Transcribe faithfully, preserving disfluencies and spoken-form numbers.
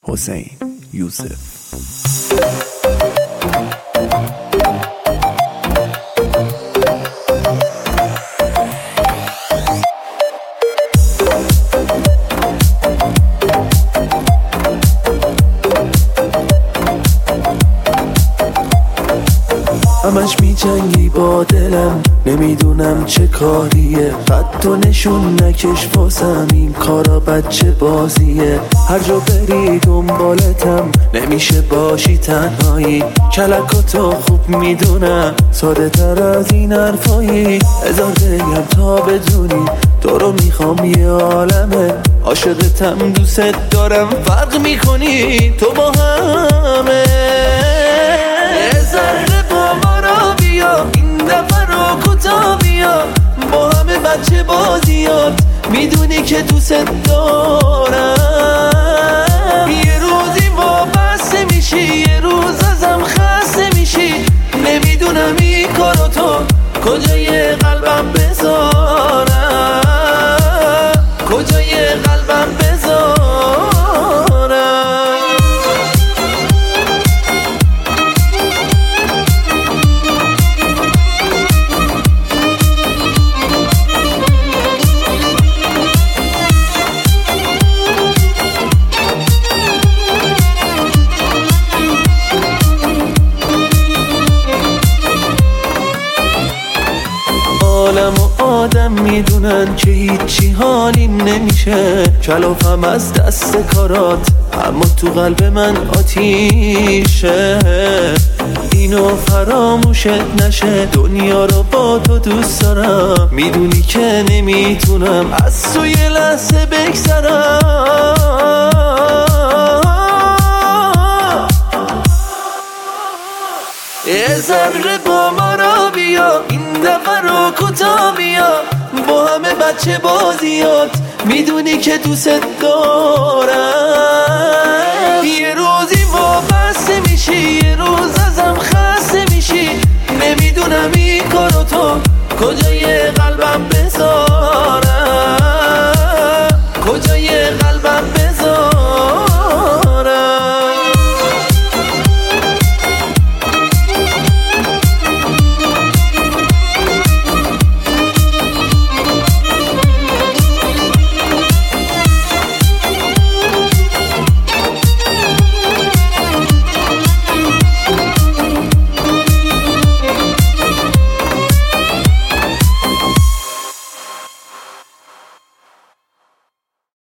حسین یوسف. همش می جنگی با دلم، نمیدونم چه کاریه. خط و نشون نکش واسم، این کارا بچه بازیه. هر جا بری دنبالتم، نمیشه باشی تنهایی. کلکاتو خوب میدونم، ساده تر از این حرفایی. هزار بگم تا بدونی، تو رو میخوام یه عالمه. عاشقتم دوست دارم، فرق میکنی تو با همه. این دفعه رو کوتا بیا، با همه بچه بازیات، میدونی که دوست دارم. یه روزی وابسته میشی، یه روز ازم خسته میشی. نمیدونم این کارو تو کجای قلبم بذارم، کجای قلبم بذارم. عالم و آدم میدونن که هیچی حالیم نمیشه. کلافم از دست کارات، اما تو قلب من آتیشه. اینو فراموشت نشه، دنیا رو با تو دوست دارم. میدونی که نمیتونم از تو یه لحظه بگذرم. یه ذره با ما را بیا، این دفعه رو کوتا بیا، با همه بچه بازیات، میدونی که دوست دارم. یه روزی وابسته میشی، یه روز ازم خسته میشی. نمیدونم این کارو تو کجای قلبم بذارم، کجای قلبم بذارم.